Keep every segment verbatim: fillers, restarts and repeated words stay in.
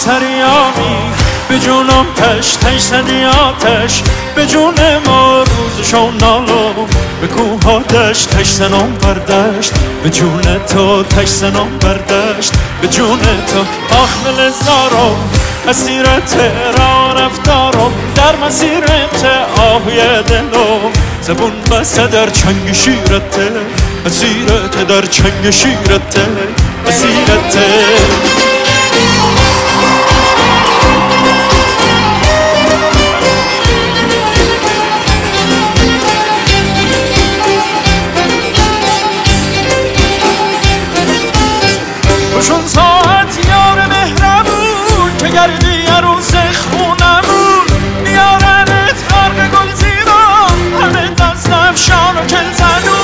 سری آبی به جونم تش تش زدی آتش به جون ما روزشون نالو به کوه ها دشت تش زنم بردشت به جون تو تش زنم بردشت به جون تو آخمل زارم اسیرت را رفتارم در مسیرت آهوی دلم زبون بسته در چنگ شیرت اسیرت در چنگ شیرت اسیرت روشون ساعت یار مهربون که گردی عروس خونمون میارنت غرق گل زیران همه دست افشان و کل زنون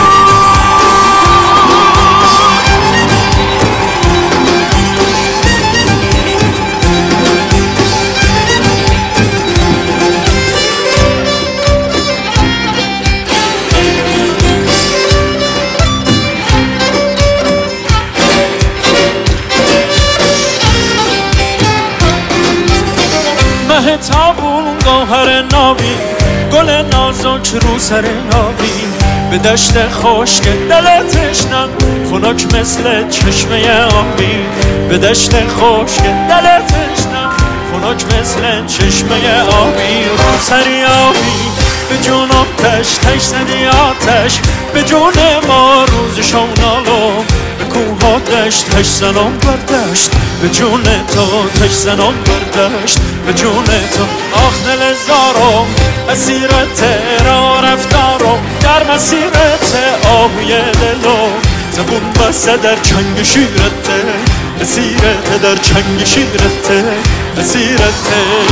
مه تابون گوهر نابی گل نازک رو سر آبی به دشت خشک دل تشنم خنک مثل چشمه آبی به دشت خشک دل تشنم خنک مثل چشمه آبی رو سر آبی به جونم تش تش زدی آتش به جون ما روزشون نالو به کوه ها دشت تش زنم بردشت به جون تو تش زنم بردشت به جون تو آخ دل زارم اسیرت را رفتارم در مسیرت آهوی دلم زبون بسته در چنگ شیرت اسیرت در چنگ شیرت اسیرت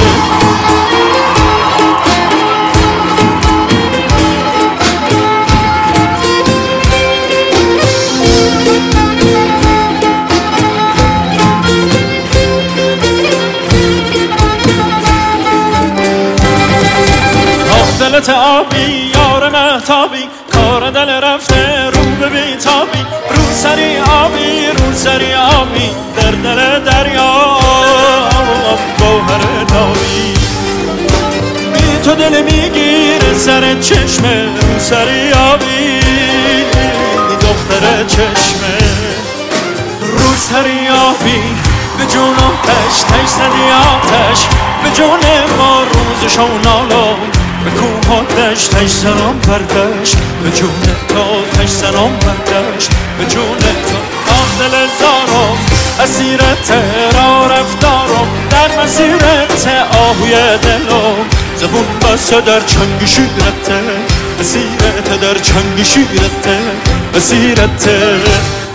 دلت آبی یار مهتابی کار دل رفته رو به بیتابی رو سری آبی رو سری آبی در دل دریا گوهر نابی بی تو دل میگیره سر چشمه رو سری آبی دختر چشمه رو سری آبی به جونم تش تش زدی آتش به جون ما روزشون نالو به کوه ها دشت تش زنم بردشت به جون تو تش زنم بردشت به جون تو آخ دل زارم اسیرت را رفتارم در مسیرت آهوی دلم زبون بسته در چنگ شیرت اسیرت در چنگ شیرت اسیرت